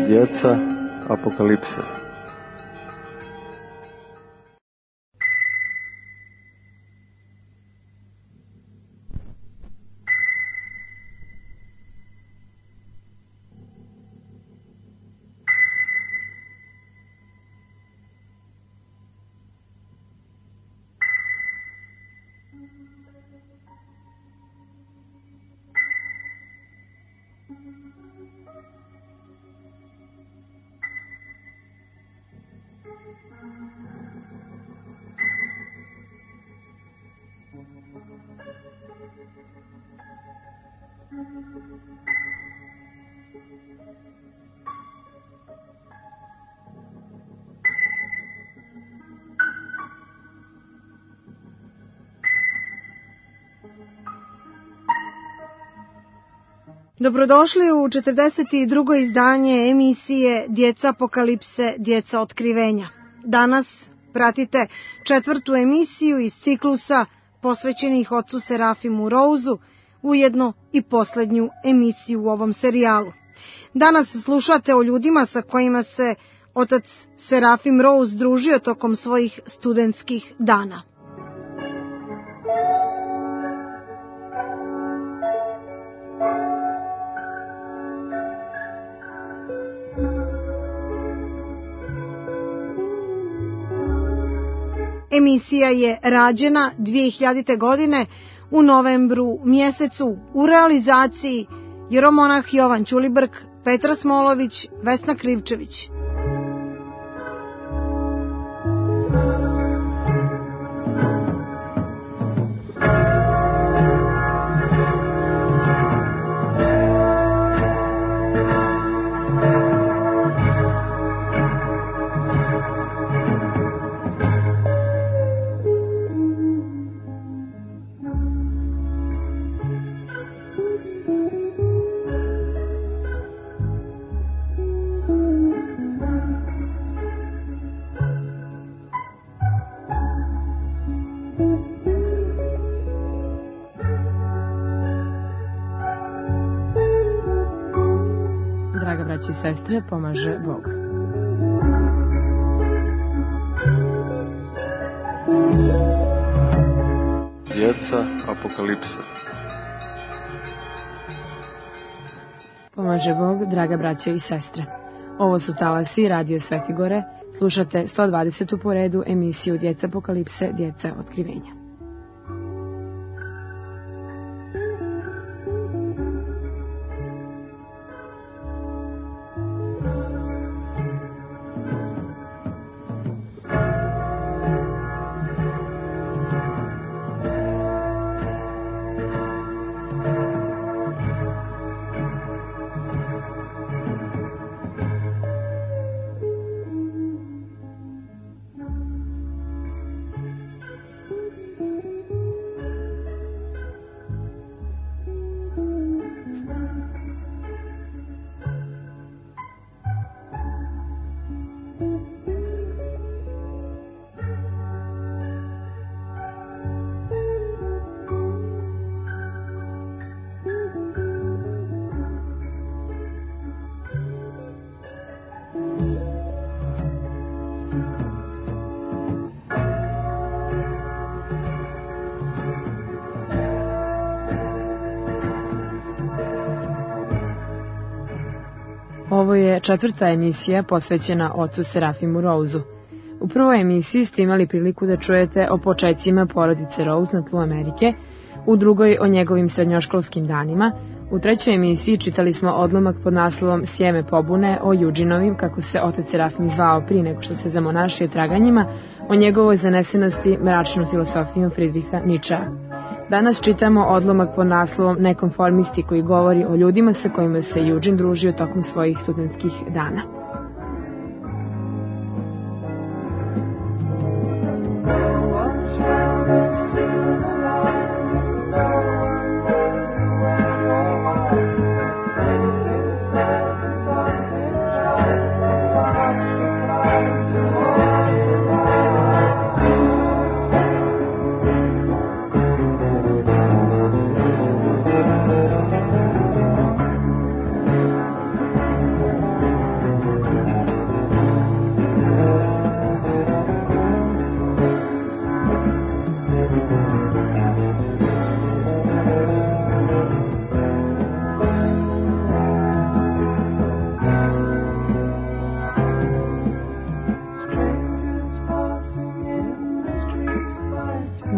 Djeca apokalipse. Dobrodošli u 42. izdanje emisije Djeca apokalipse, djeca otkrivenja. Danas pratite 4. emisiju iz ciklusa posvećenih ocu Serafimu Rouzu, ujedno i posljednju emisiju u ovom serijalu. Danas slušate o ljudima sa kojima se otac Serafim Rouz družio tokom svojih studentskih dana. Emisija je rađena 2000. godine u novembru mjesecu u realizaciji jeromonah Jovan Ćulibrk, Petra Smolović, Vesna Krivčević. Braći i sestre, pomaže Bog. Djeca apokalipse. Pomaže Bog, draga braća i sestre. Ovo su talasi Radio Svetigore. Slušate 120. po redu emisiju Djeca apokalipse, djeca otkrivenja. Ovo je 4. emisija posvećena ocu Serafimu Rouzu. U prvoj emisiji ste imali priliku da čujete o početcima porodice Rouz na tlu Amerike, u drugoj o njegovim srednjoškolskim danima, u trećoj emisiji čitali smo odlomak pod naslovom Sjeme pobune o Juđinovim, kako se otac Serafim zvao prije nego što se zamonašio traganjima, o njegovoj zanesenosti mračnom filosofijom Fridriha Ničea. Danas čitamo odlomak pod naslovom Nekonformisti, koji govori o ljudima sa kojima se Juđin družio tokom svojih studentskih dana.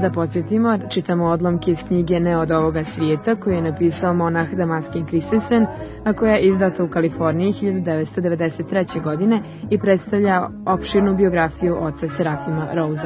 Da podsjetimo, čitamo odlomke iz knjige Ne od ovoga svijeta koju je napisao monah Damaskin Christensen, a koja je izdata u Kaliforniji 1993. godine i predstavlja opširnu biografiju oca Serafima Rousea.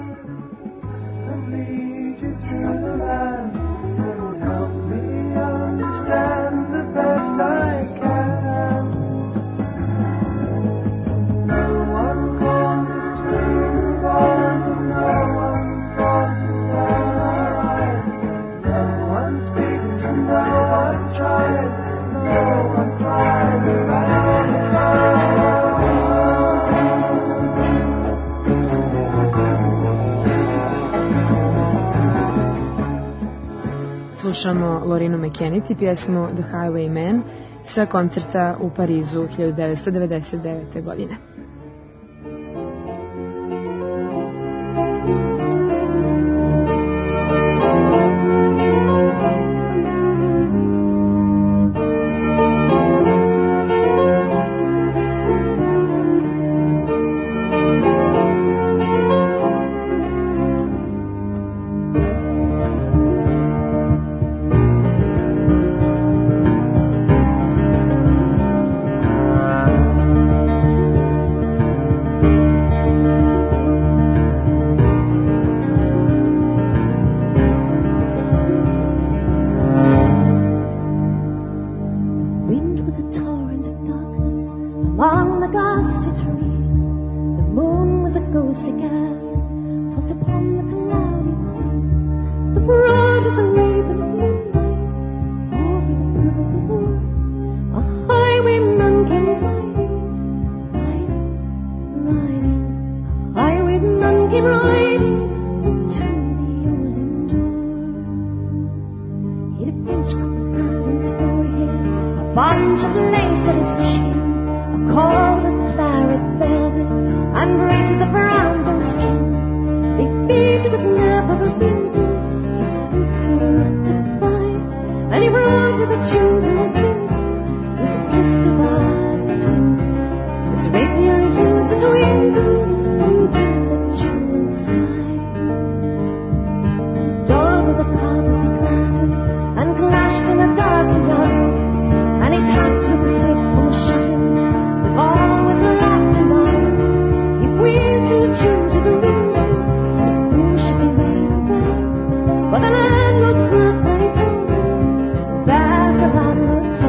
Slušamo Lorinu McKennitt pjesmu The Highwayman sa koncerta u Parizu 1999. godine. For the landlord's work, I told him, there's the landlord's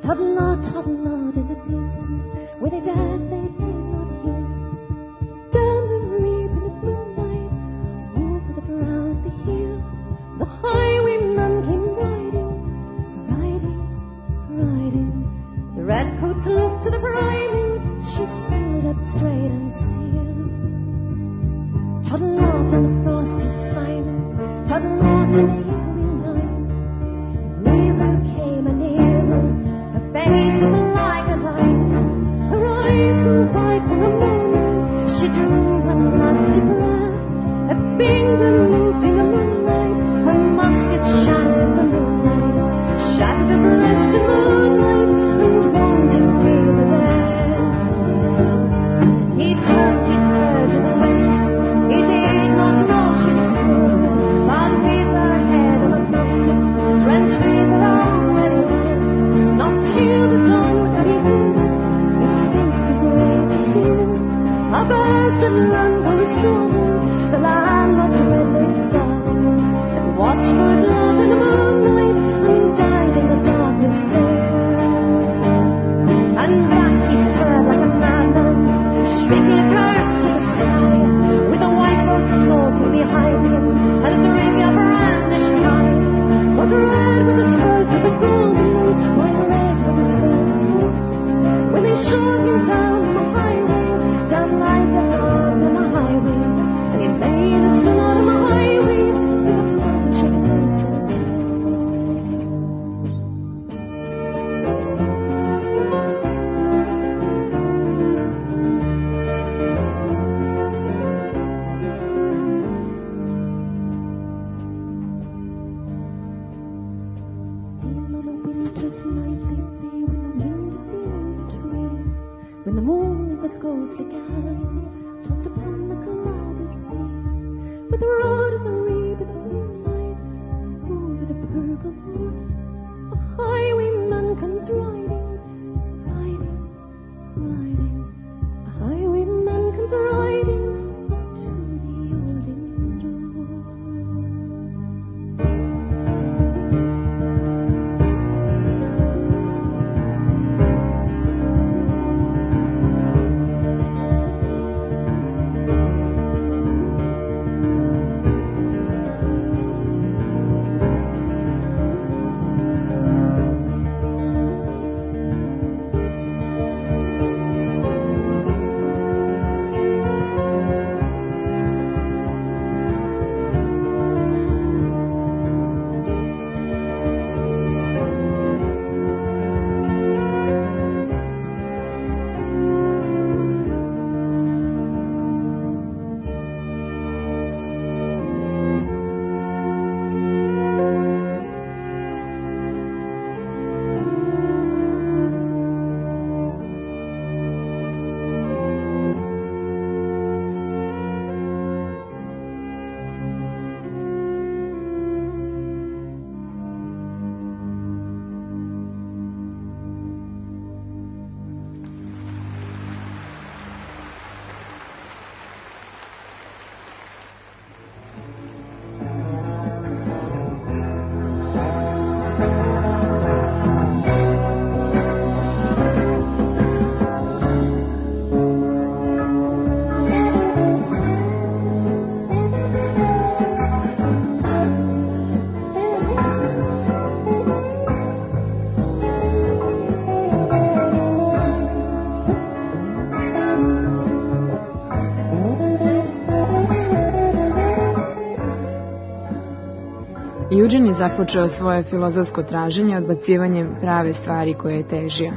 Toddle-o, toddle-o, in the distance, where they danced, they did not hear. Down the ribbon of moonlight, over the brow of the hill, the highwayman came riding, riding, riding. The redcoats looked to the bride, she stood up straight and still. Toddle-o, in the frosty silence, toddle-o, in the echoing night. Nearer came a nearer, her face was like a light. Her eyes grew wide for a moment, she drew one lusty breath. Her finger moved in the moonlight, her musket shattered the moonlight, shattered her breast in moonlight, and warmed him with the death. He turned his head to the west, he did not know she stood, but with her head on a musket, drenched with her own red blood. Not till the dawn had he heard his face be gray to hear. A bastard landlord's daughter, the landlord's red-lipped daughter, that watched for his love in the moonlight and died in the darkness there. And back he spurred like a madman, shrieking a curse to the sky, with a white boat smoking behind him, and his rapier brandished high. Was red with the spurs of the golden moon, while red was his velvet coat. When they shot him down on the highway, down like a dog on the highway, and he lay in his blood on the highway, with a bunch of roses. Still on a winter's night they say, when the wind is in the trees, when the moon is a ghostly guide, tossed upon the cloudy seas, with broad as a ribbon of moonlight, over the purple moon, a highwayman comes riding, riding, riding. A highwayman comes riding up to the old inn door. Eugene je započeo svoje filozofsko traženje odbacivanjem prave stvari koje je težio.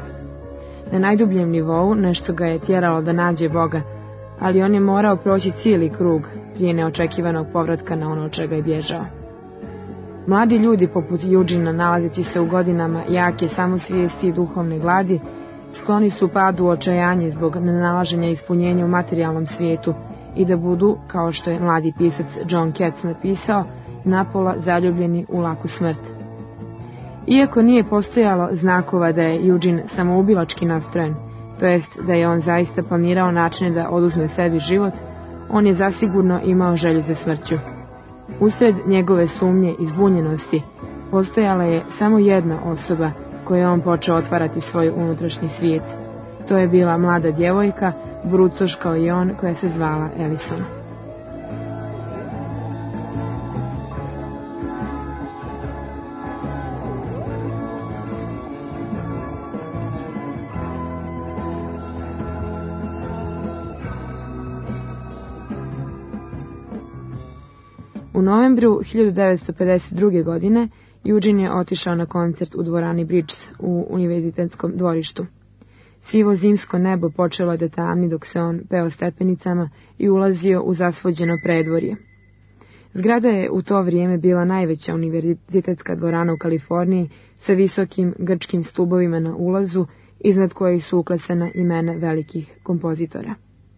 Na najdubljem nivou nešto ga je tjeralo da nađe Boga, ali on je morao proći cijeli krug prije neočekivanog povratka na ono od čega je bježao. Mladi ljudi poput Eugena, nalazeći se u godinama jake samosvijesti i duhovne gladi, skloni su padu u očajanje zbog nenalaženja ispunjenja u materijalnom svijetu i da budu, kao što je mladi pisac John Keats napisao, napola zaljubljeni u laku smrt. Iako nije postojalo znakova da je Eugene samoubilački nastrojen, to jest da je on zaista planirao načine da oduzme sebi život, on je zasigurno imao želju za smrću. Usred njegove sumnje i zbunjenosti postojala je samo jedna osoba koje je on počeo otvarati svoj unutrašnji svijet. To je bila mlada djevojka, brucoš kao i on, koja se zvala Ellison. U novembru 1952. godine Eugene je otišao na koncert u dvorani Bridges u univerzitetskom dvorištu. Sivo zimsko nebo počelo je da tamni dok se on peo stepenicama i ulazio u zasvođeno predvorje. Zgrada je u to vrijeme bila najveća univerzitetska dvorana u Kaliforniji sa visokim grčkim stubovima na ulazu, iznad kojih su uklesana imena velikih kompozitora.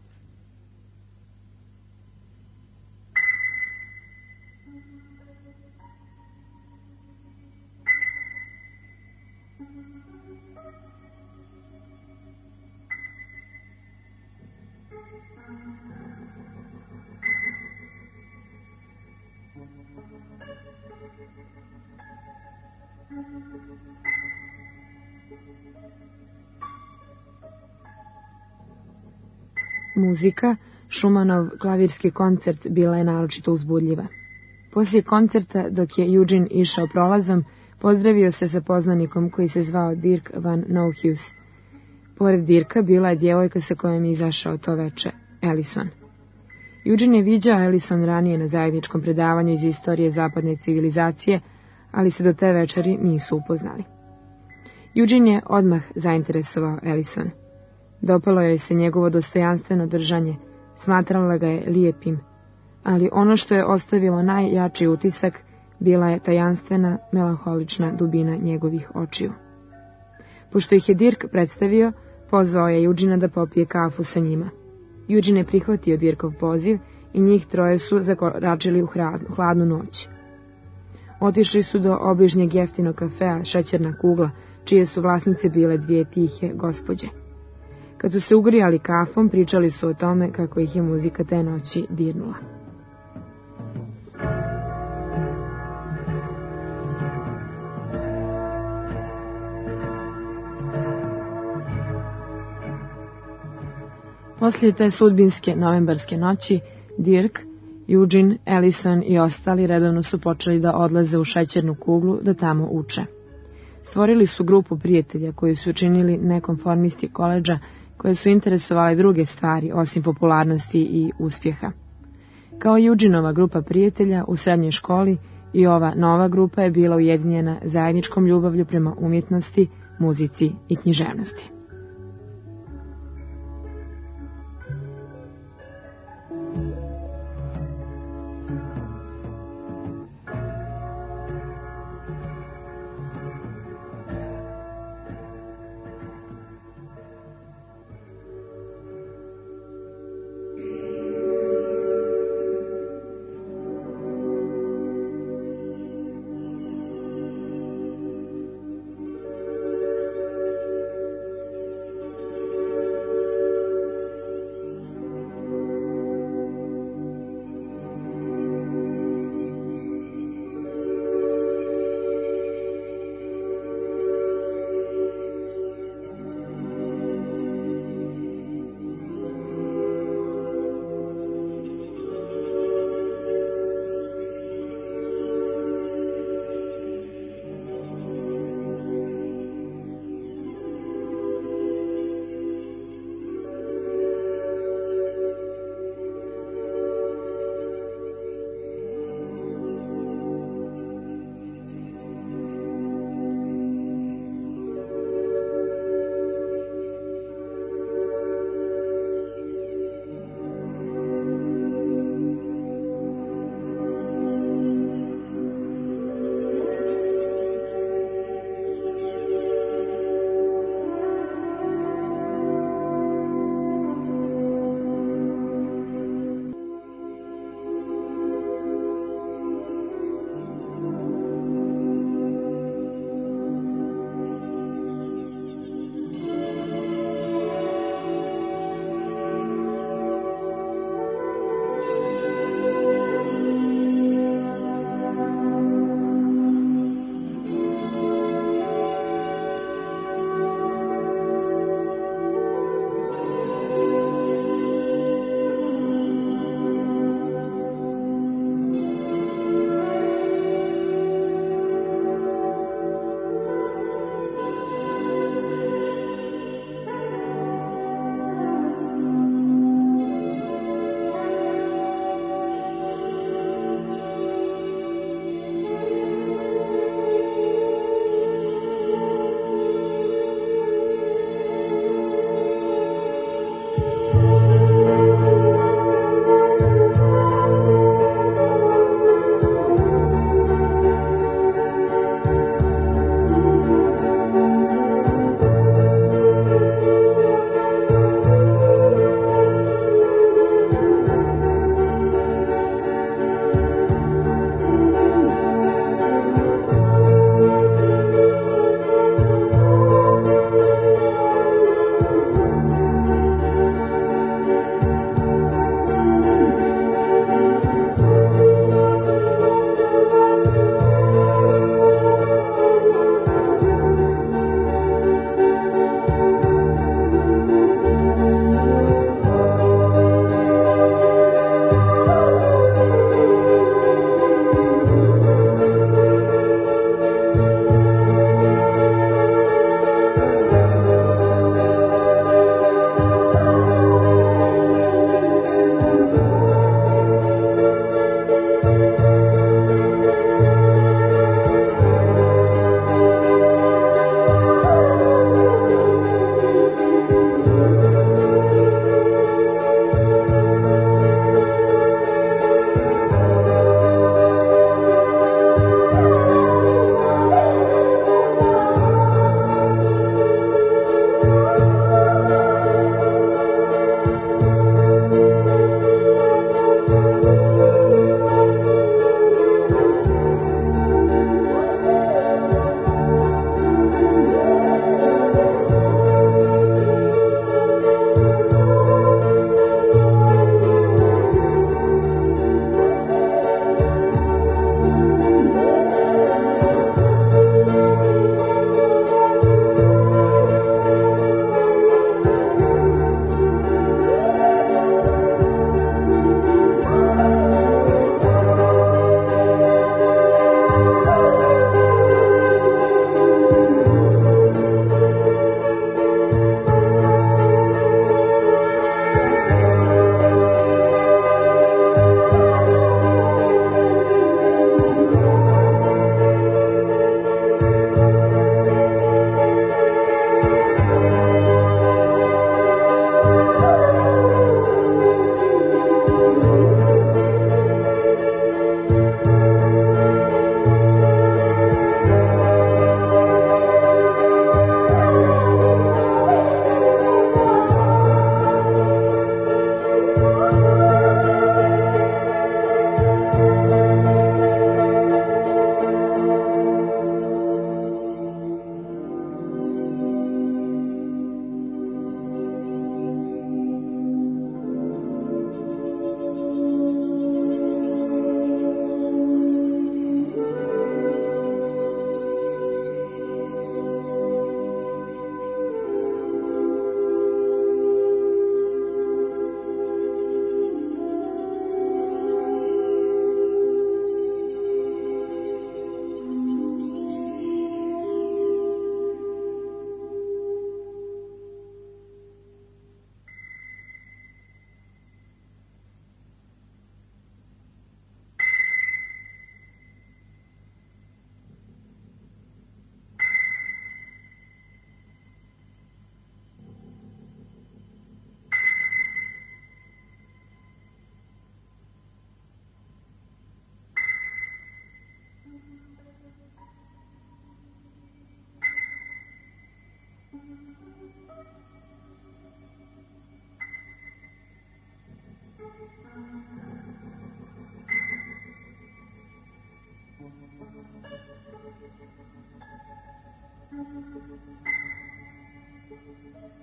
Muzika, Schumannov klavirski koncert, bila je naročito uzbudljiva. Poslije koncerta, dok je Eugene išao prolazom, pozdravio se sa poznanikom koji se zvao Dirk van Nouhuis. Pored Dirka bila je djevojka sa kojom je izašao to veče, Ellison. Eugene je viđao Ellison ranije na zajedničkom predavanju iz istorije zapadne civilizacije, ali se do te večeri nisu upoznali. Eugene je odmah zainteresovao Ellison. Dopalo joj se njegovo dostojanstveno držanje, smatrala ga je lijepim, ali ono što je ostavilo najjači utisak bila je tajanstvena, melanholična dubina njegovih očiju. Pošto ih je Dirk predstavio, pozvao je Eugena da popije kafu sa njima. Eugene je prihvatio Dirkov poziv i njih troje su zakoračili u hladnu noć. Otišli su do obližnjeg jeftinog kafea Šećerna kugla, čije su vlasnice bile dvije tihe gospođe. Kad su se ugrijali kafom, pričali su o tome kako ih je muzika te noći dirnula. Poslije te sudbinske novembarske noći, Dirk, Eugene, Ellison i ostali redovno su počeli da odlaze u Šećernu kuglu da tamo uče. Stvorili su grupu prijatelja koji su učinili nekonformisti koledža, koje su interesovali druge stvari osim popularnosti i uspjeha. Kao Eugenova grupa prijatelja u srednjoj školi, i ova nova grupa je bila ujedinjena zajedničkom ljubavlju prema umjetnosti, muzici i književnosti.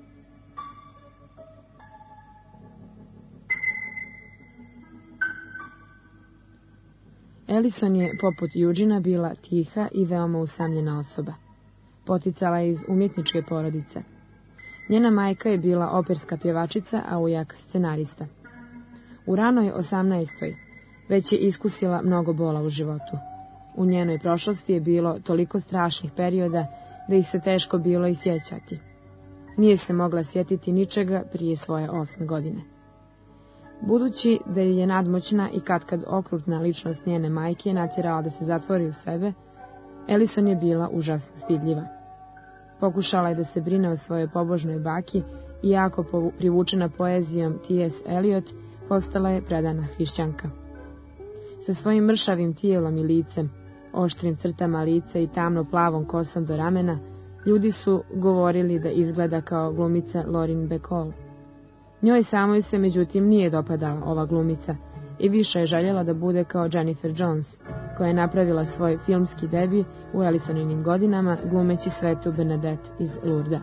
Ellison je, poput Eugena, bila tiha i veoma usamljena osoba. Poticala je iz umjetničke porodice. Njena majka je bila operska pjevačica, a ujak scenarista. U ranoj 18. već je iskusila mnogo bola u životu. U njenoj prošlosti je bilo toliko strašnih perioda da ih se teško bilo i sjećati. Nije se mogla sjetiti ničega prije svoje 8. godine. Budući da ju je nadmoćna i katkad okrutna ličnost njene majke natjerala da se zatvori u sebe, Ellison je bila užasno stidljiva. Pokušala je da se brine o svojoj pobožnoj baki i jako privučena poezijom T.S. Eliot, postala je predana hrišćanka. Sa svojim mršavim tijelom i licem, oštrim crtama lica i tamno plavom kosom do ramena, ljudi su govorili da izgleda kao glumica Lauren Bacall. Njoj samoj se međutim nije dopadala ova glumica i više je željela da bude kao Jennifer Jones, koja je napravila svoj filmski debi u Ellisoninim godinama glumeći svetu Bernadette iz Lourda.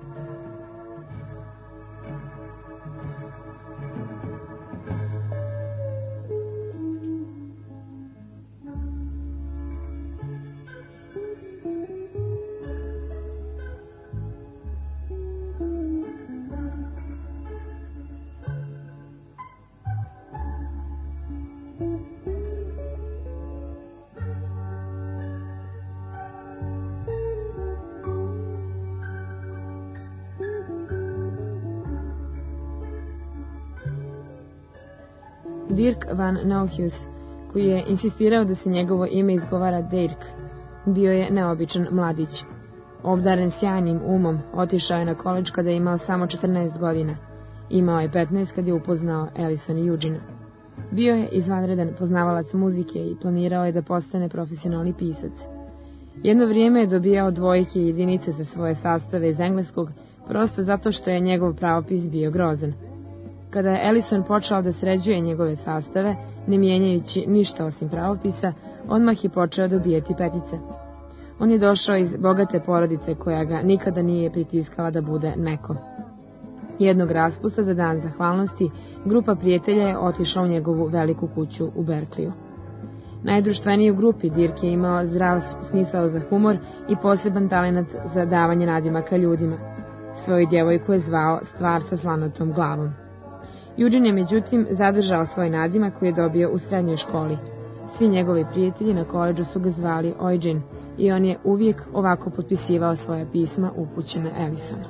Dirk van Nauheus, koji je insistirao da se njegovo ime izgovara Dirk, bio je neobičan mladić. Obdaren sjajnim umom, otišao je na koledž kada je imao samo 14 godina. Imao je 15 kad je upoznao Ellison i Eugena. Bio je izvanredan poznavalac muzike i planirao je da postane profesionalni pisac. Jedno vrijeme je dobijao dvojke i jedinice za svoje sastave iz engleskog, prosto zato što je njegov pravopis bio grozan. Kada je Ellison počeo da sređuje njegove sastave, ne mijenjajući ništa osim pravopisa, odmah je počeo dobijati petice. On je došao iz bogate porodice koja ga nikada nije pritiskala da bude neko. Jednog raspusta za dan zahvalnosti, grupa prijatelja je otišla u njegovu veliku kuću u Berkliju. Najdruštveniji u grupi, Dirk je imao zdrav smisao za humor i poseban talenat za davanje nadimaka ljudima. Svoju djevojku je zvao Stvar sa slanotom glavom. Eugene je međutim zadržao svoj nadimak koji je dobio u srednjoj školi. Svi njegovi prijatelji na koledžu su ga zvali Eugene i on je uvijek ovako potpisivao svoja pisma upućena Ellisonu.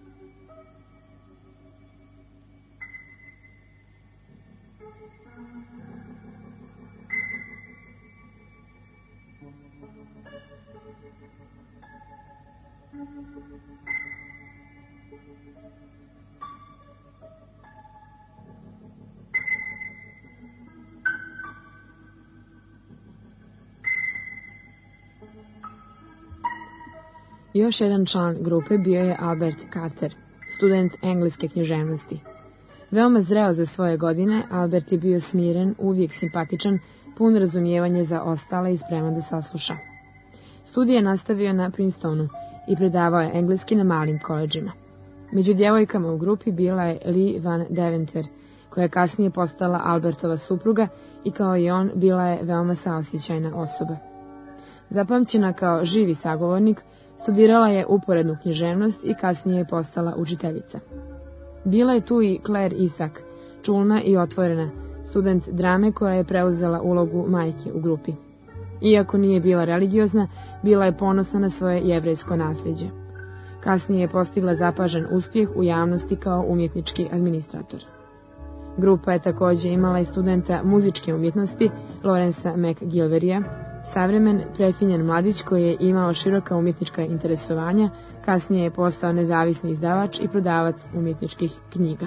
Još jedan član grupe bio je Albert Carter, student engleske književnosti. Veoma zreo za svoje godine, Albert je bio smiren, uvijek simpatičan, pun razumijevanja za ostale i spreman da sasluša. Studije je nastavio na Princetonu i predavao je engleski na malim koledžima. Među djevojkama u grupi bila je Lee Van Deventer, koja je kasnije postala Albertova supruga i kao i on bila je veoma saosjećajna osoba. Zapamćena kao živi sagovornik, studirala je uporednu književnost i kasnije je postala učiteljica. Bila je tu i Claire Isak, čulna i otvorena, student drame koja je preuzela ulogu majke u grupi. Iako nije bila religiozna, bila je ponosna na svoje jevrejsko nasljeđe. Kasnije je postigla zapažen uspjeh u javnosti kao umjetnički administrator. Grupa je također imala i studenta muzičke umjetnosti Lawrencea McGilverya, savremen, prefinjen mladić koji je imao široka umjetnička interesovanja, kasnije je postao nezavisni izdavač i prodavac umjetničkih knjiga.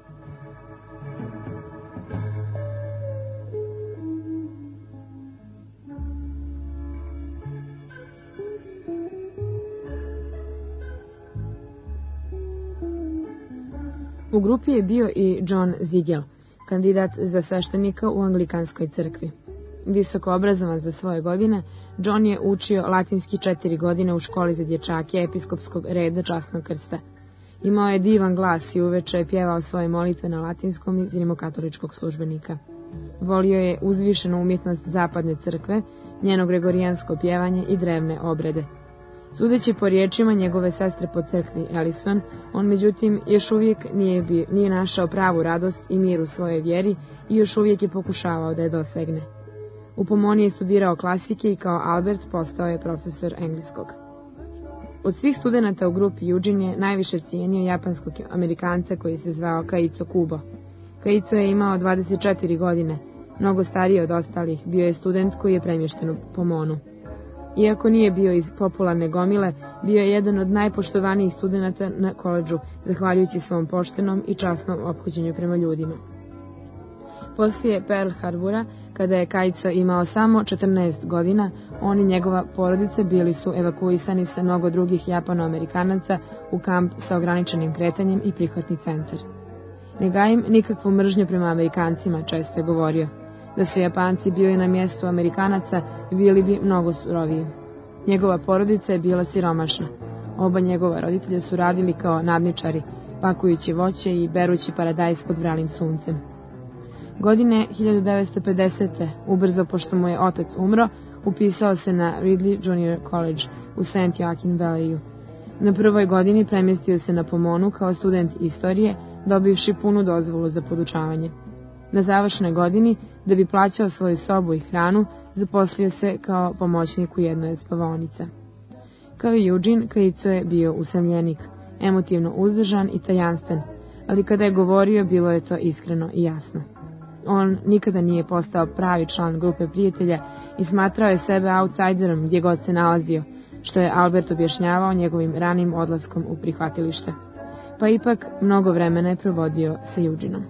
U grupi je bio i John Ziegel, kandidat za sveštenika u Anglikanskoj crkvi. Visoko obrazovan za svoje godine, John je učio latinski 4 godine u školi za dječake episkopskog reda Časnog krsta. Imao je divan glas i uveče je pjevao svoje molitve na latinskom iz rimokatoličkog službenika. Volio je uzvišenu umjetnost zapadne crkve, njeno gregorijansko pjevanje i drevne obrede. Sudeći po riječima njegove sestre po crkvi Ellison, on međutim još uvijek nije našao pravu radost i mir u svojoj vjeri i još uvijek je pokušavao da je dosegne. U Pomoni je studirao klasike i kao Albert postao je profesor engleskog. Od svih studenata u grupi Eugene je najviše cijenio japanskog Amerikanca koji se zvao Keiichi Kubo. Keiichi je imao 24 godine, mnogo stariji od ostalih, bio je student koji je premješten u Pomonu. Iako nije bio iz popularne gomile, bio je jedan od najpoštovanijih studenata na koledžu, zahvaljujući svom poštenom i časnom ophođenju prema ljudima. Poslije Pearl Harbora, kada je Keiichi imao samo 14 godina, on i njegova porodica bili su evakuisani sa mnogo drugih Japano-Amerikanaca u kamp sa ograničenim kretanjem i prihvatni centar. Ne gajim nikakvu mržnju prema Amerikancima, često je govorio. Da su Japanci bili na mjestu Amerikanaca, bili bi mnogo suroviji. Njegova porodica je bila siromašna. Oba njegova roditelja su radili kao nadničari, pakujući voće i berući paradajz pod vralim suncem. Godine 1950. ubrzo pošto mu je otac umro, upisao se na Ridley Junior College u St. Joaquin Valley-u. Na prvoj godini premjestio se na Pomonu kao student istorije, dobivši punu dozvolu za podučavanje. Na završnoj godini, da bi plaćao svoju sobu i hranu, zaposlio se kao pomoćnik u jednoj od spavaonica. Kao i Eugene, Keiichi je bio usamljenik, emotivno uzdržan i tajanstven, ali kada je govorio, bilo je to iskreno i jasno. On nikada nije postao pravi član grupe prijatelja i smatrao je sebe outsiderom gdje god se nalazio, što je Albert objašnjavao njegovim ranim odlaskom u prihvatilište. Pa ipak mnogo vremena je provodio sa Eugeneom.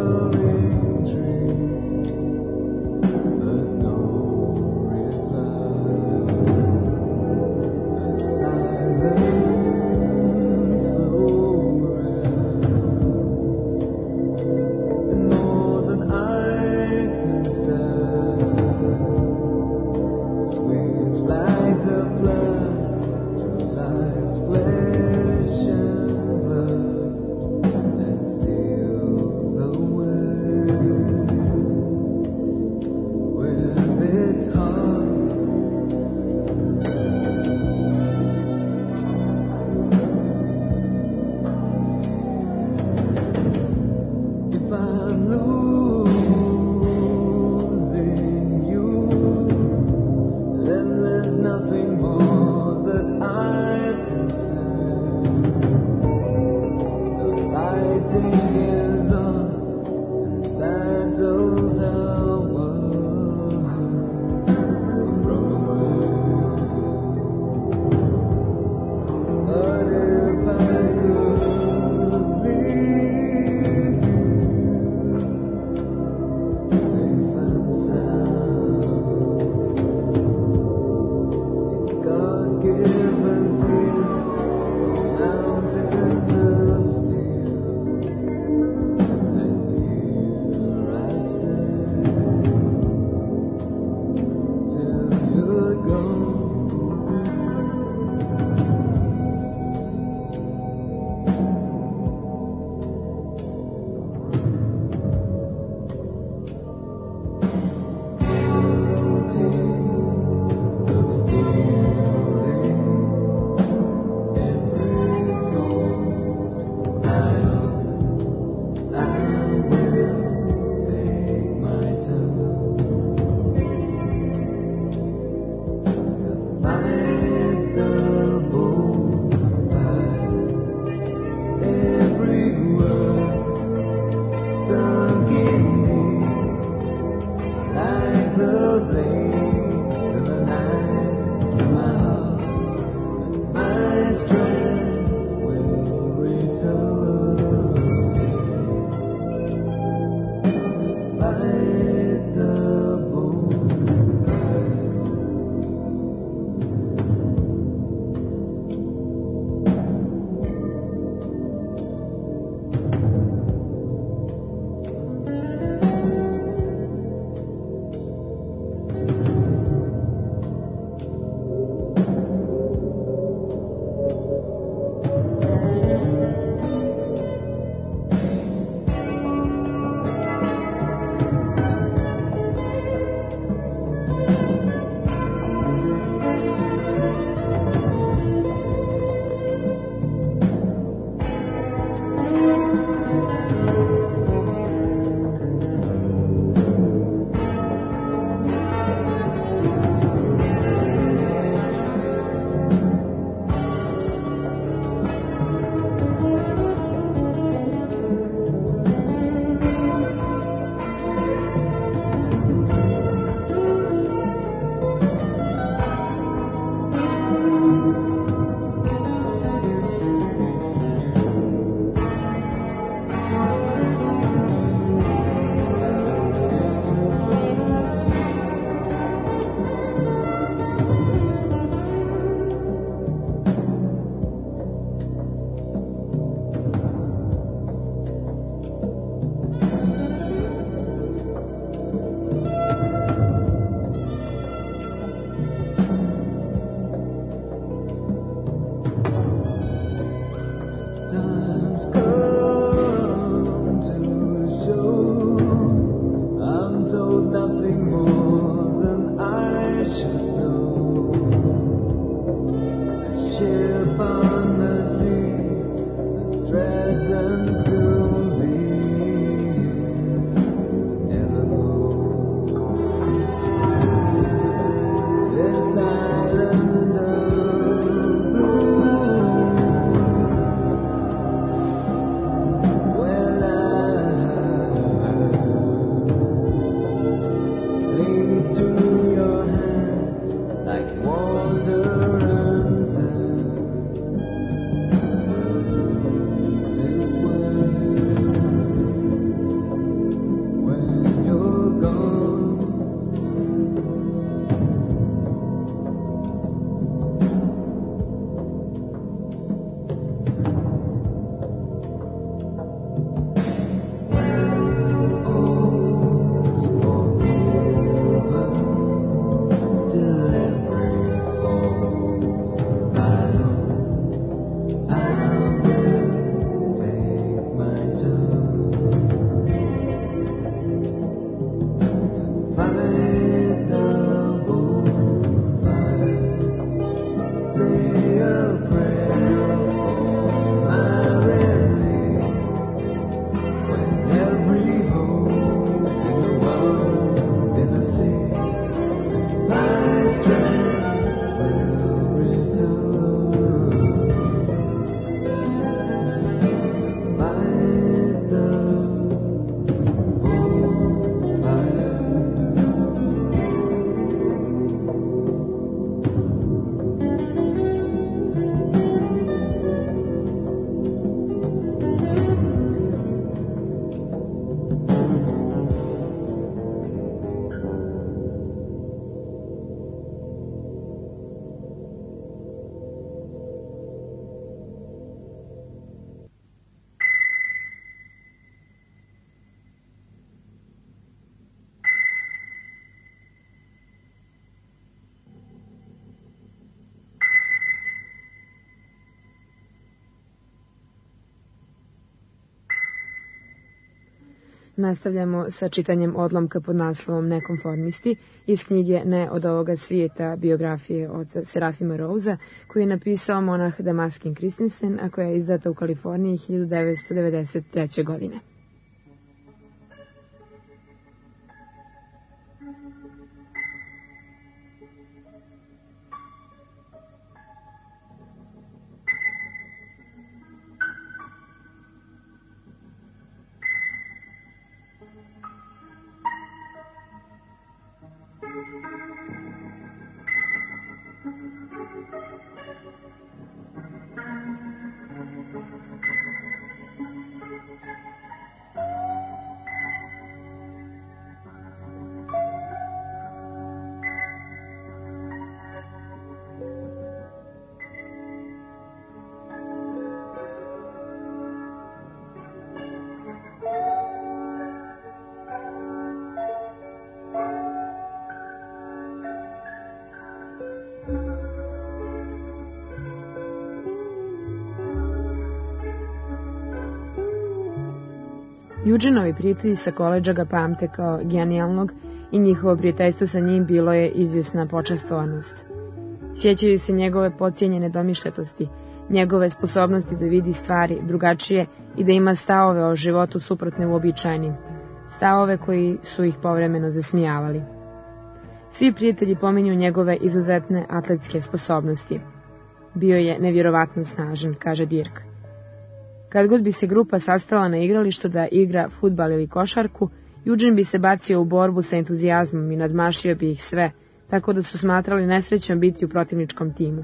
Away. Nastavljamo sa čitanjem odlomka pod naslovom Nekonformisti iz knjige Ne od ovoga svijeta biografije oca Serafima Rousea, koju je napisao monah Damaskin Christensen, a koja je izdata u Kaliforniji 1993. godine. Eugenovi prijatelji sa koledža ga pamte kao genijalnog i njihovo prijateljstvo sa njim bilo je izvjesna počastvovanost. Sjećaju se njegove podcijenjene domišljatosti, njegove sposobnosti da vidi stvari drugačije i da ima stavove o životu suprotne uobičajenim, stavove koji su ih povremeno zasmijavali. Svi prijatelji pominju njegove izuzetne atletske sposobnosti. Bio je nevjerovatno snažan, kaže Dirk. Kad god bi se grupa sastala na igralištu da igra fudbal ili košarku, Eugene bi se bacio u borbu sa entuzijazmom i nadmašio bi ih sve, tako da su smatrali nesrećom biti u protivničkom timu.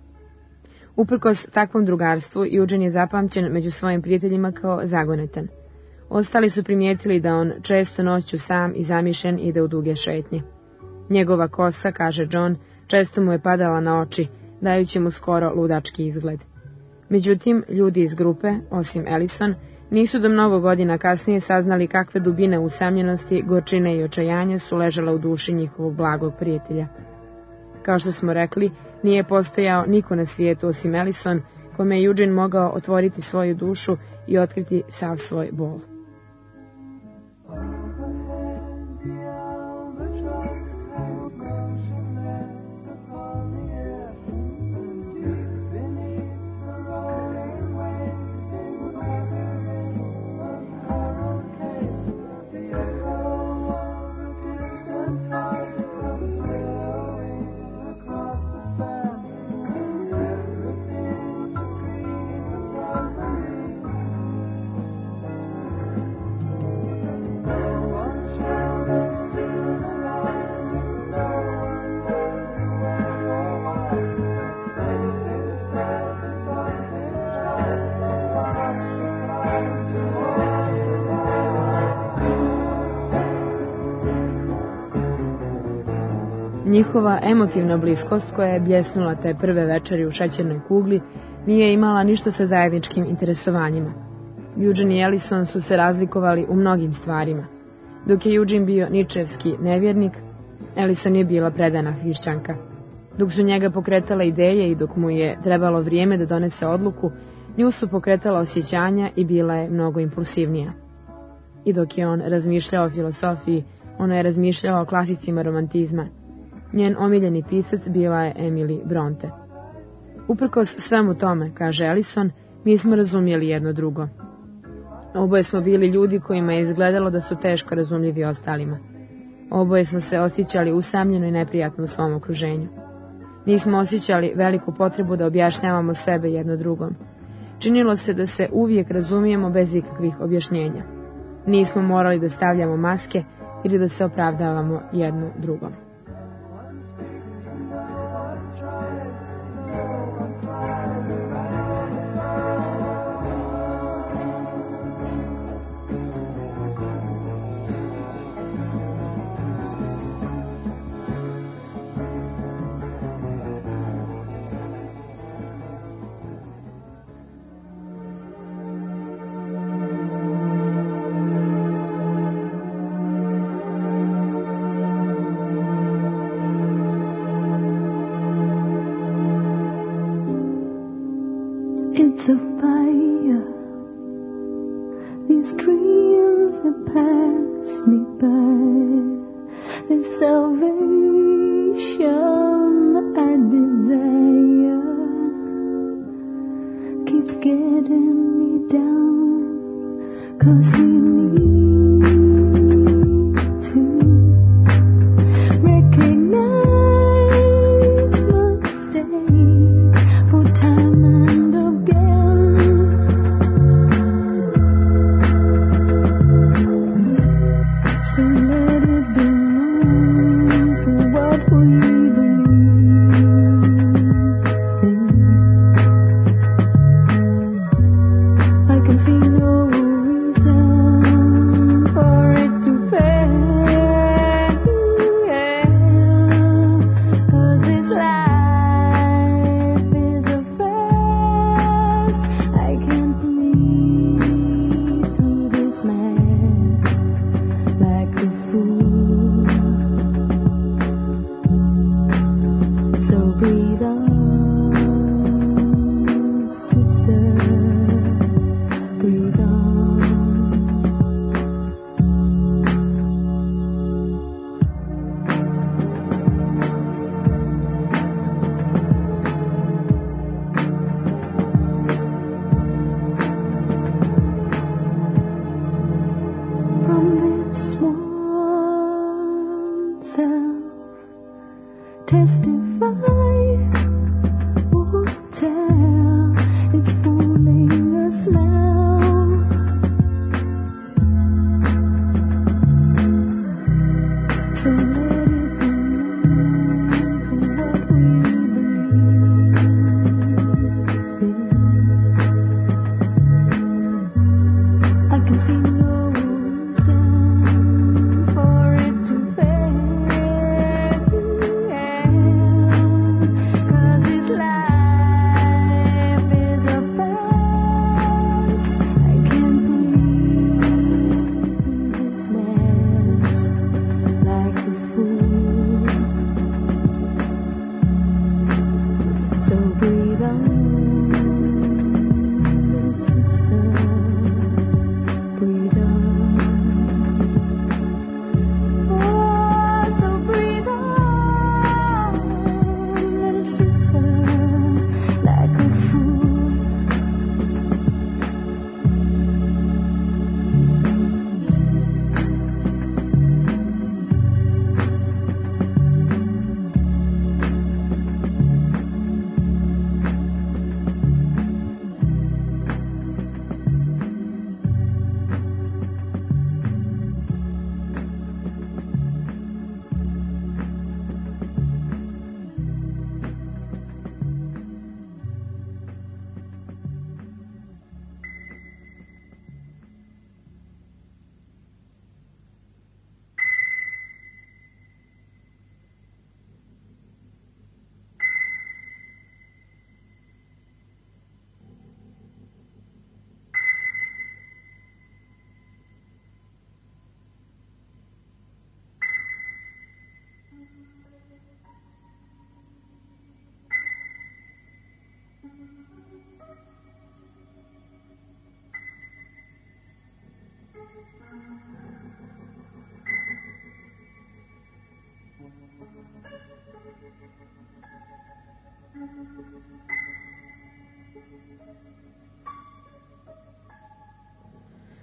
Uprkos takvom drugarstvu, Eugene je zapamćen među svojim prijateljima kao zagonetan. Ostali su primijetili da on često noću sam i zamišljen ide u duge šetnje. Njegova kosa, kaže John, često mu je padala na oči, dajući mu skoro ludački izgled. Međutim, ljudi iz grupe, osim Ellison, nisu do mnogo godina kasnije saznali kakve dubine usamljenosti, gorčine i očajanja su ležala u duši njihovog blagog prijatelja. Kao što smo rekli, nije postojao niko na svijetu osim Ellison, kome je Eugene mogao otvoriti svoju dušu i otkriti sav svoj bol. Njihova emotivna bliskost, koja je bljesnula te prve večeri u šećernoj kugli, nije imala ništa sa zajedničkim interesovanjima. Eugene i Ellison su se razlikovali u mnogim stvarima. Dok je Eugene bio ničevski nevjernik, Ellison je bila predana hrišćanka. Dok su njega pokretale ideje i dok mu je trebalo vrijeme da donese odluku, nju su pokretala osjećanja i bila je mnogo impulsivnija. I dok je on razmišljao o filosofiji, ona je razmišljala o klasicima romantizma. Njen omiljeni pisac bila je Emily Bronte. Uprkos svemu tome, kaže Ellison, mi smo razumjeli jedno drugo. Oboje smo bili ljudi kojima je izgledalo da su teško razumljivi ostalima. Oboje smo se osjećali usamljeno i neprijatno u svom okruženju. Nismo osjećali veliku potrebu da objašnjavamo sebe jedno drugom. Činilo se da se uvijek razumijemo bez ikakvih objašnjenja. Nismo morali da stavljamo maske ili da se opravdavamo jedno drugom.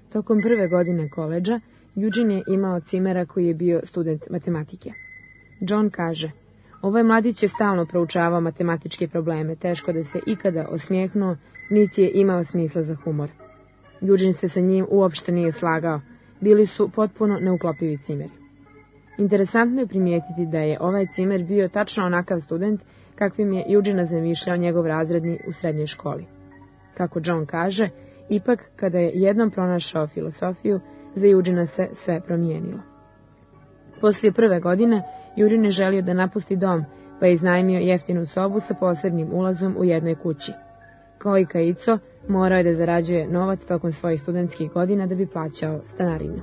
Tokom prve godine koledža, Eugene je imao cimera koji je bio student matematike. John kaže, ovaj mladić je stalno proučavao matematičke probleme, teško da se ikada osmijehnuo, niti je imao smisla za humor. Eugene se sa njim uopšte nije slagao, bili su potpuno neuklopivi cimeri. Interesantno je primijetiti da je ovaj cimer bio tačno onakav student kakvim je Eugena zamišljao njegov razredni u srednjoj školi. Kako John kaže, ipak kada je jednom pronašao filosofiju, za Eugena se sve promijenilo. Poslije prve godine, Eugene je želio da napusti dom, pa je iznajmio jeftinu sobu sa posebnim ulazom u jednoj kući. Kao i Kaico, morao je da zarađuje novac tokom svojih studentskih godina da bi plaćao stanarinu.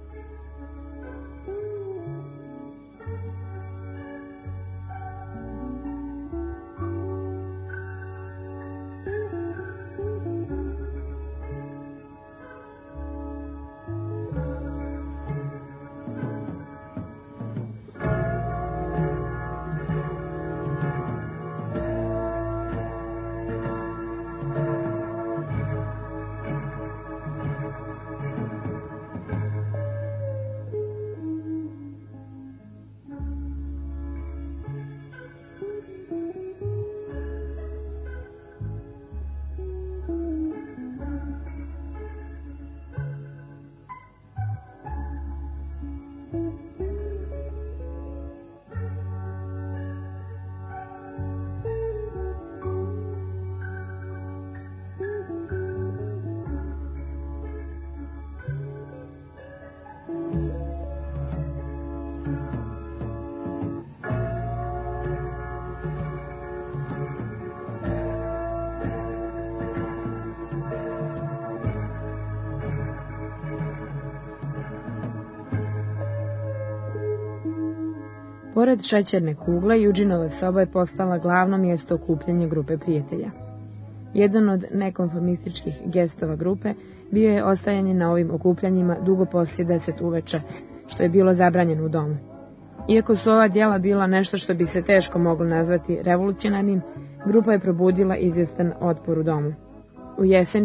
Pored šećerne kugle, Eugenova soba je postala glavno mjesto okupljanja grupe prijatelja. Jedan od nekonformističkih gestova grupe bio je ostajanje na ovim okupljanjima dugo poslije 10 uveče, što je bilo zabranjeno u domu. Iako su ova djela bila nešto što bi se teško moglo nazvati revolucionarnim, grupa je probudila izvjestan otpor u domu. U jesen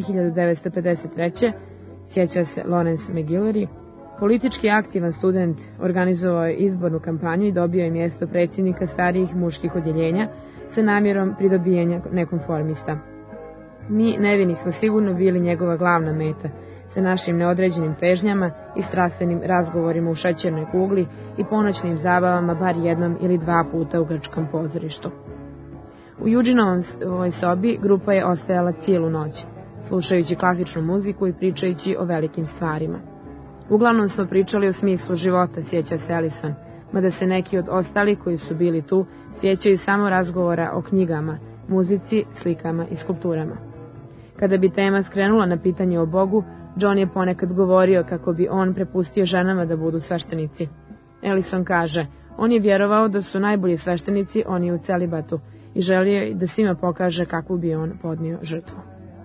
1953. sjeća se Lawrence McGillary, politički aktivan student, organizovao je izbornu kampanju i dobio je mjesto predsjednika starijih muških odjeljenja sa namjerom pridobijanja nekonformista. Mi, nevini, smo sigurno bili njegova glavna meta, sa našim neodređenim težnjama i strastvenim razgovorima u šećernoj kugli i ponoćnim zabavama bar jednom ili dva puta u grčkom pozorištu. U Eugenovoj sobi grupa je ostajala cijelu noć, slušajući klasičnu muziku i pričajući o velikim stvarima. Uglavnom smo pričali o smislu života, sjeća se Ellison, mada se neki od ostalih koji su bili tu sjećaju samo razgovora o knjigama, muzici, slikama i skulpturama. Kada bi tema skrenula na pitanje o Bogu, John je ponekad govorio kako bi on prepustio ženama da budu sveštenici. Ellison kaže, on je vjerovao da su najbolji sveštenici oni u celibatu i želio je da svima pokaže kakvu bi on podnio žrtvu.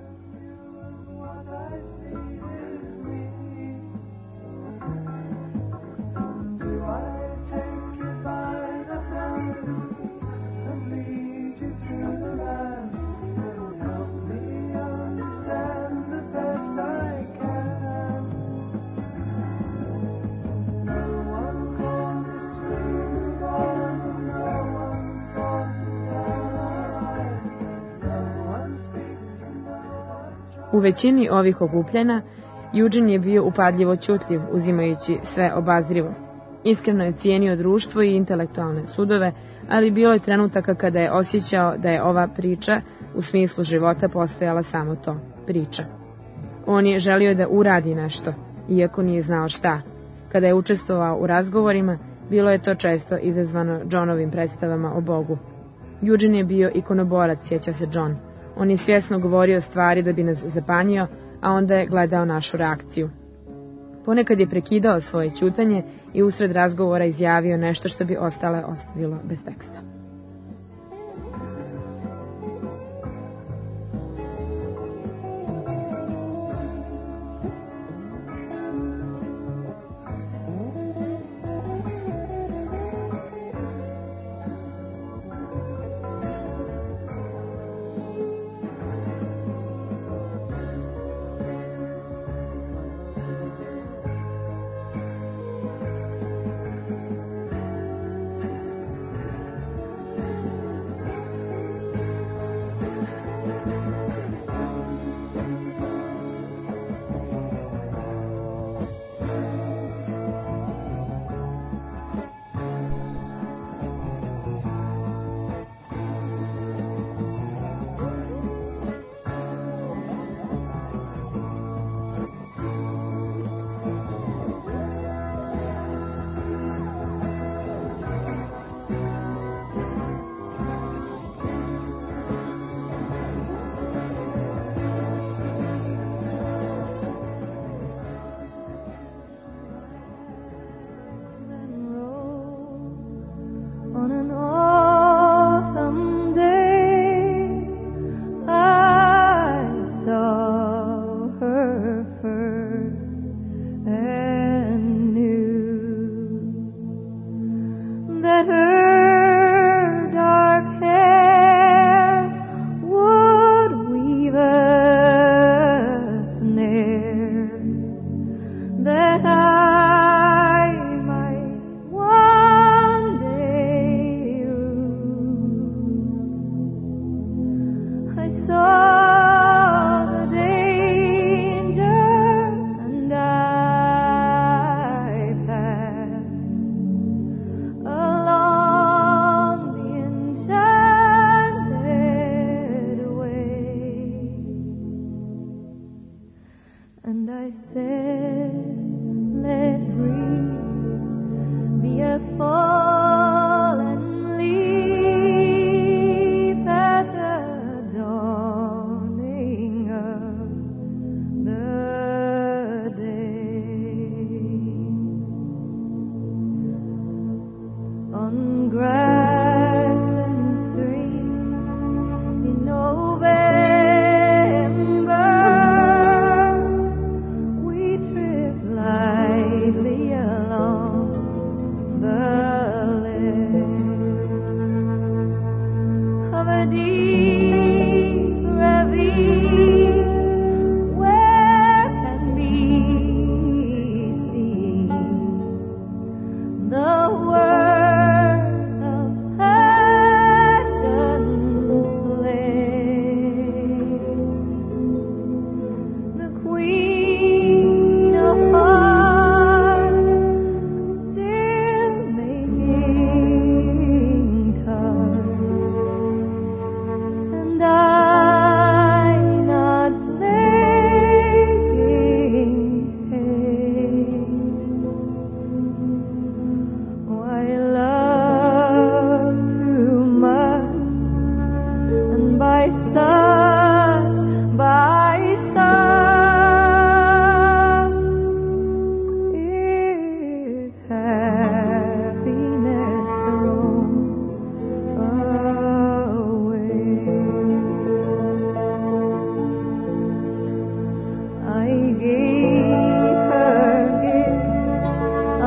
U većini ovih okupljena, Eugene je bio upadljivo ćutljiv, uzimajući sve obazrivo. Iskreno je cijenio društvo i intelektualne sudove, ali bilo je trenutaka kada je osjećao da je ova priča u smislu života postojala samo to, priča. On je želio da uradi nešto, iako nije znao šta. Kada je učestvovao u razgovorima, bilo je to često izazvano Johnovim predstavama o Bogu. Eugene je bio ikonoborac, sjeća se John. On je svjesno govorio stvari da bi nas zapanjio, a onda je gledao našu reakciju. Ponekad je prekidao svoje ćutanje i usred razgovora izjavio nešto što bi ostale ostavilo bez teksta.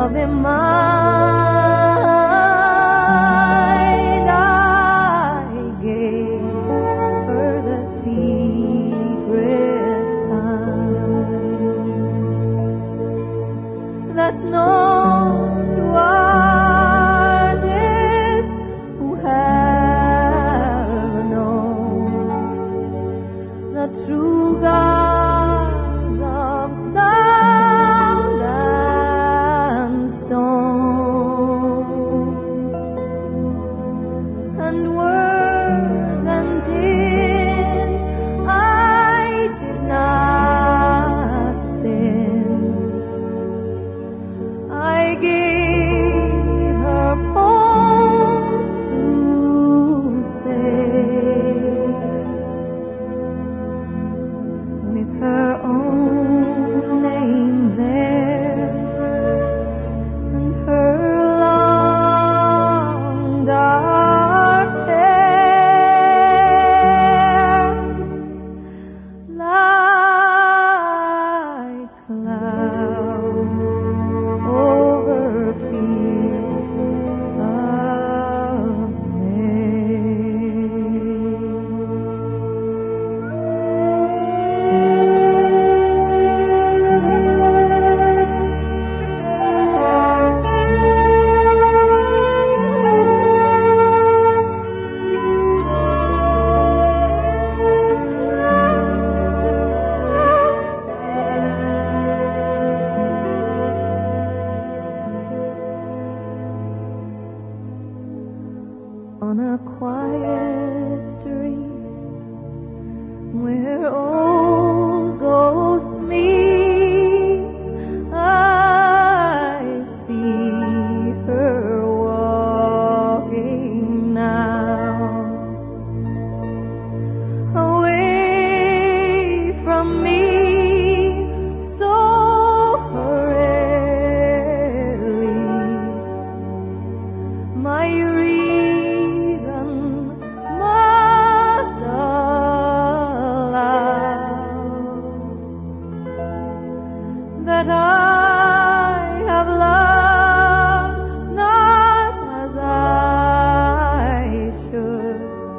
of their mind. I gave her the secret sign that's known to artists who have known the true gods of sound and stone, and words and tints I did not spin. I gave her poems to say, with her own name there, and her long dark hair, like clouds over fields of May. On a quiet street where old ghosts meet, I see her walking now, away from me so hurriedly. My reason must allow that I have loved not as I should,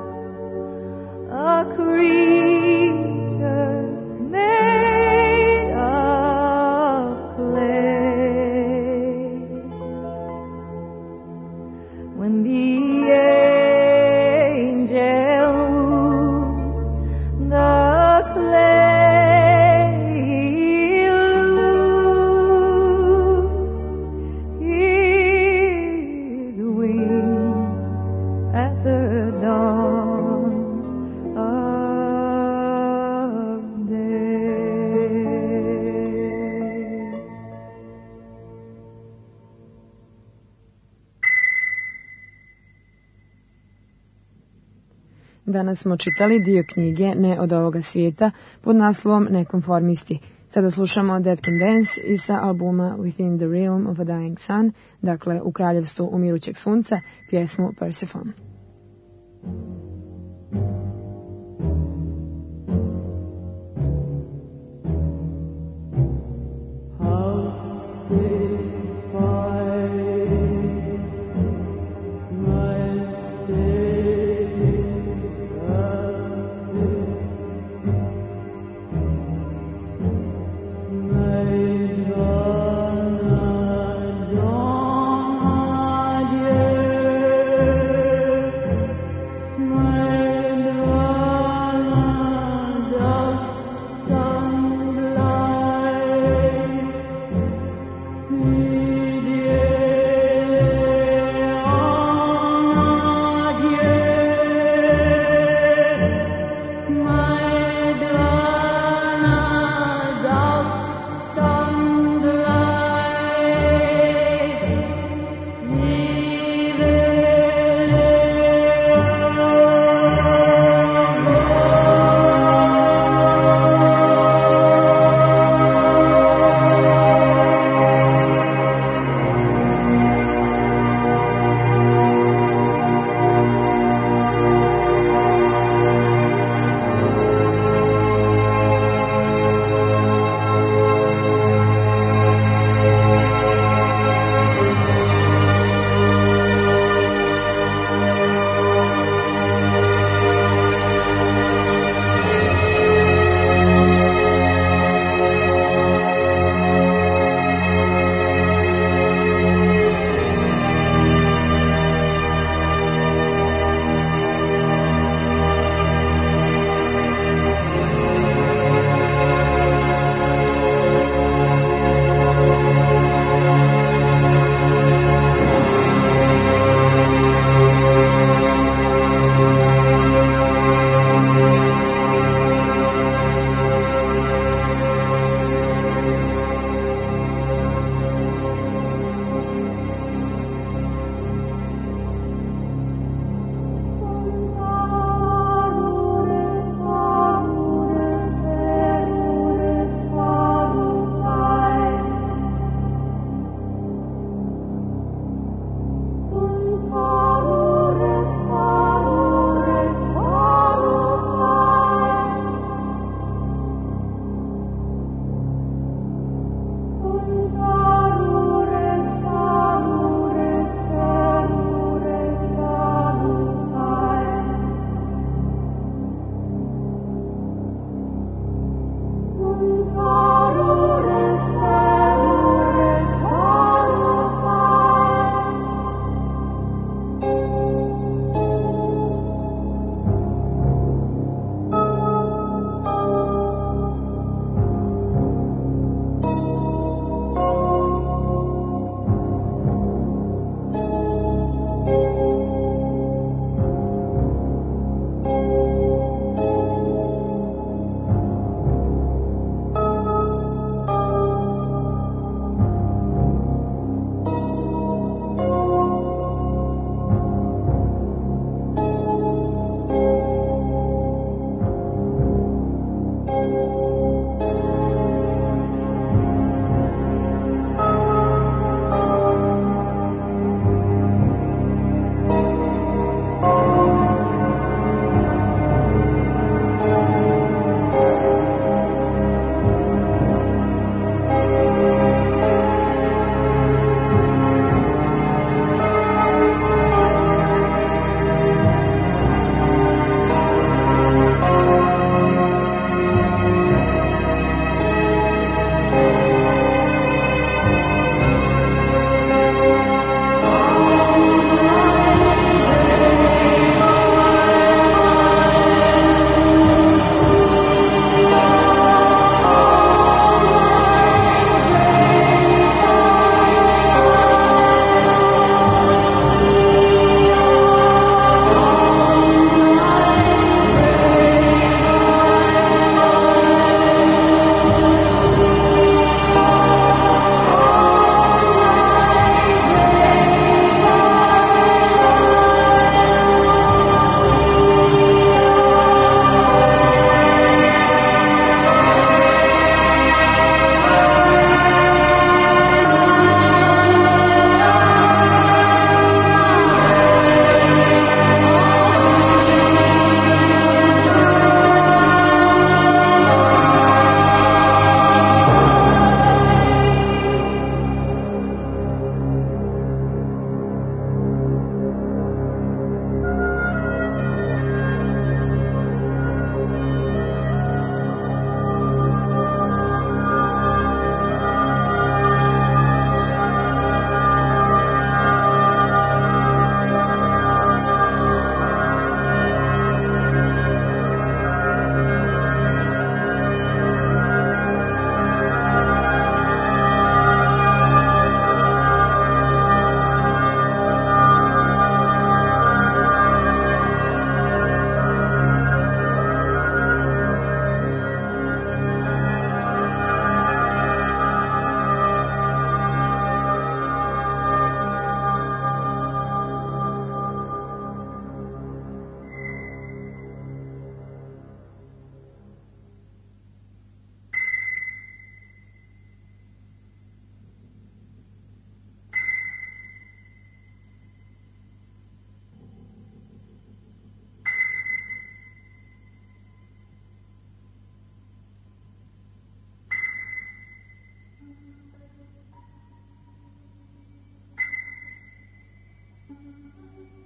a creature made of clay. When the angel woos the clay loose his wings at the dawn of day. Danas smo čitali dio knjige Ne od ovoga svijeta pod naslovom Nekonformisti. Sada slušamo Dead Can Dance i sa albuma Within the Realm of a Dying Sun, dakle u kraljevstvu umirućeg sunca, pjesmu Persephone. My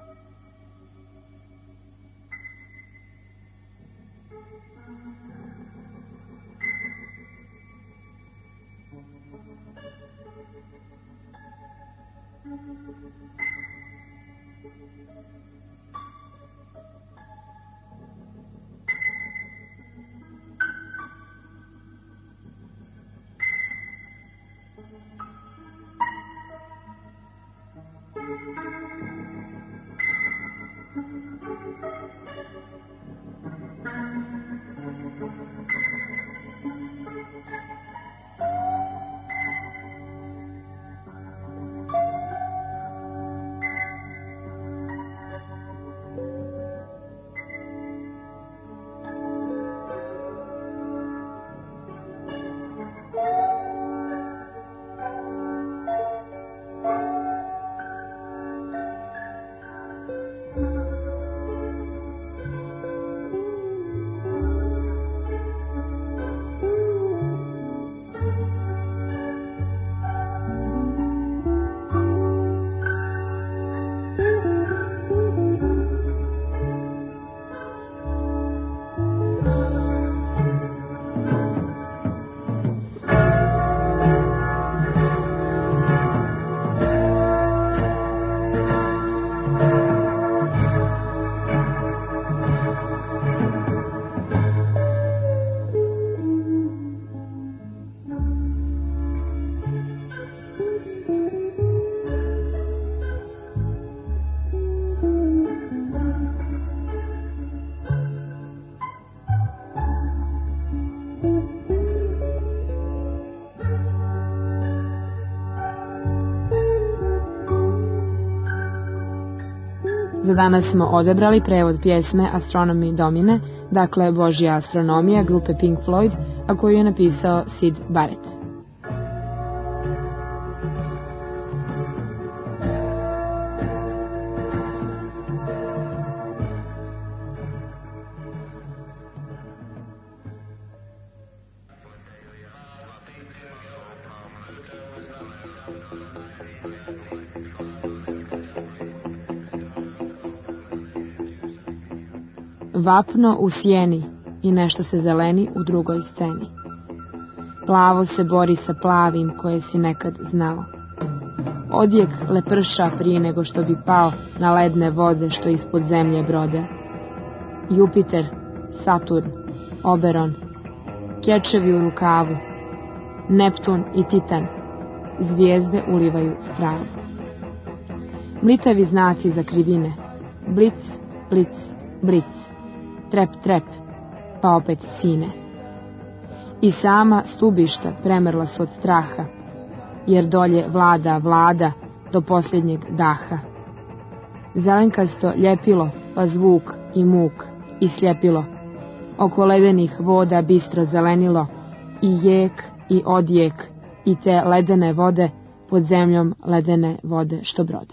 Za danas smo odebrali prevod pjesme Astronomy Domine, dakle Božja astronomija grupe Pink Floyd, a koju je napisao Syd Barrett. Vapno u sjeni i nešto se zeleni u drugoj sceni. Plavo se bori sa plavim koje si nekad znao. Odjek leprša prije nego što bi pao na ledne vode što ispod zemlje brode. Jupiter, Saturn, Oberon, kečevi u rukavu, Neptun i Titan, zvijezde ulivaju stravu. Mlitavi znaci za krivine, blic, blic, blic, trep, trep, pa opet sine. I sama stubišta premrla su od straha, jer dolje vlada vlada do posljednjeg daha. Zelenkasto ljepilo, pa zvuk i muk i sljepilo, oko ledenih voda bistro zelenilo, i jek i odjek, i te ledene vode pod zemljom ledene vode što brode.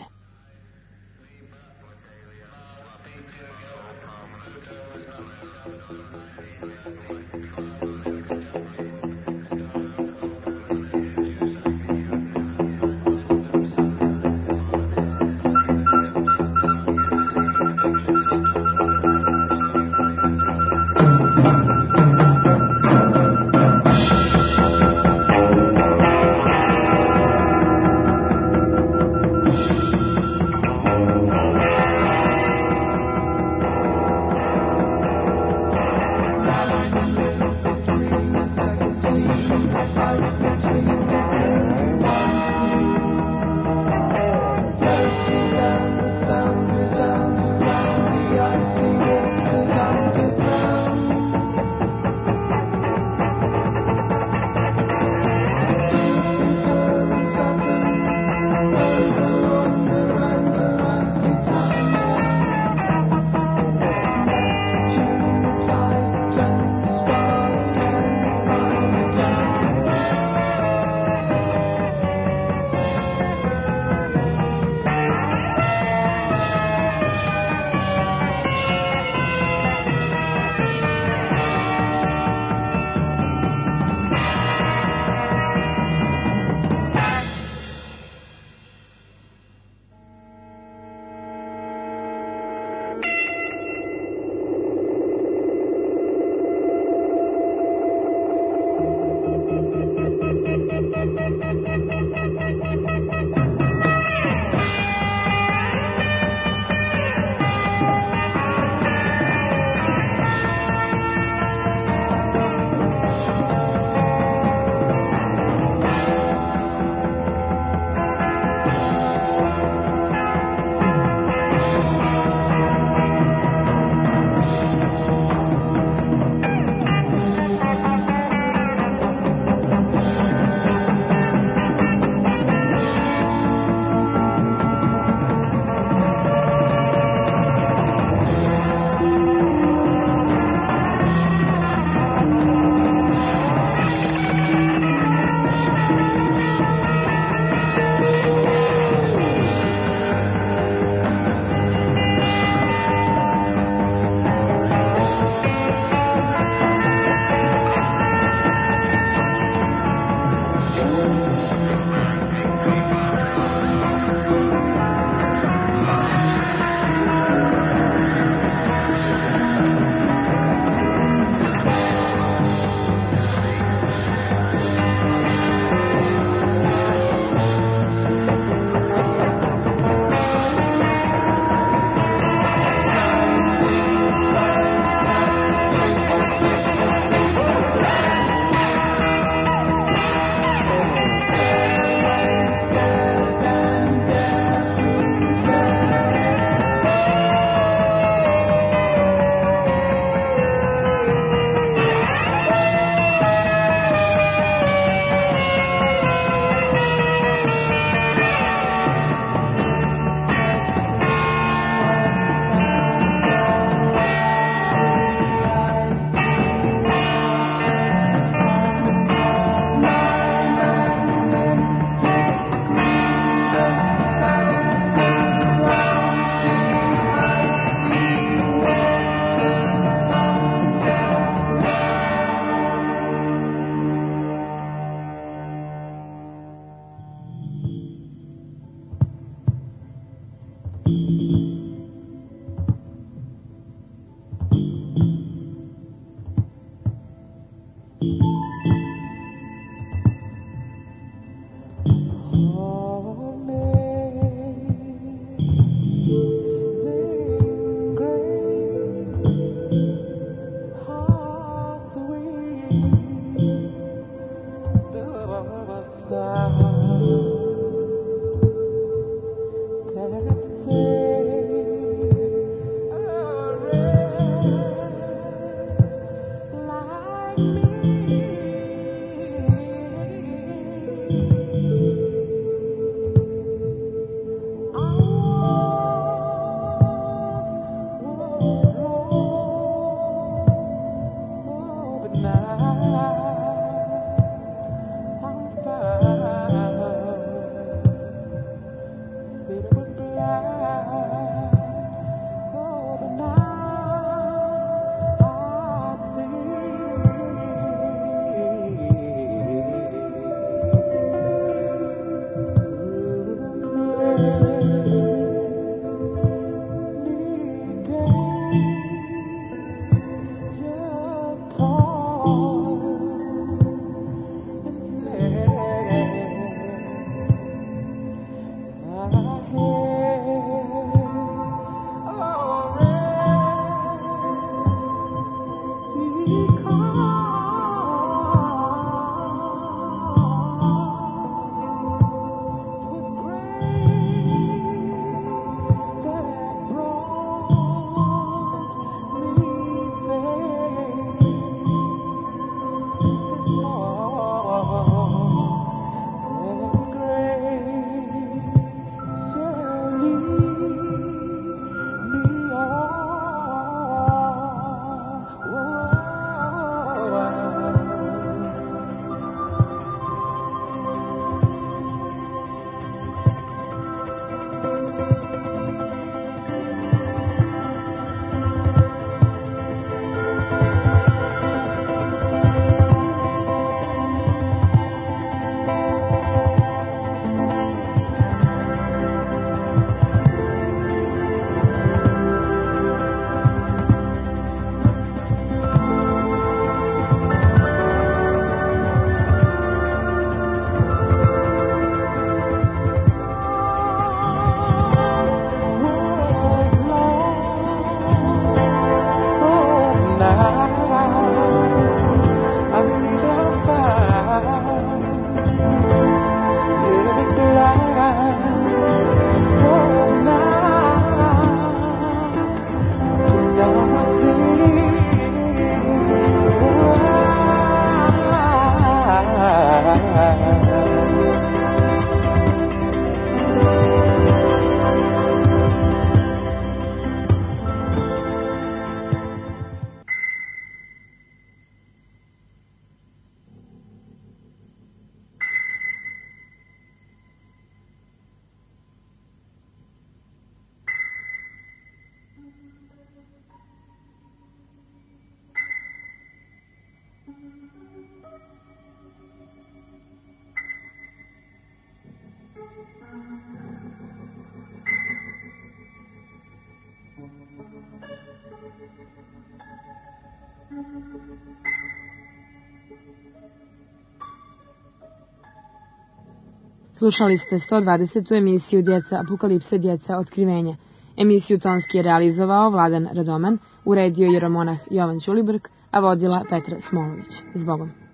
Slušali ste 120. emisiju Djeca apokalipse, djeca otkrivenja. Emisiju tonski je realizovao Vladan Radoman, uredio je Monah Jovan Ćulibrk, a vodila Petra Smolović. Zbogom.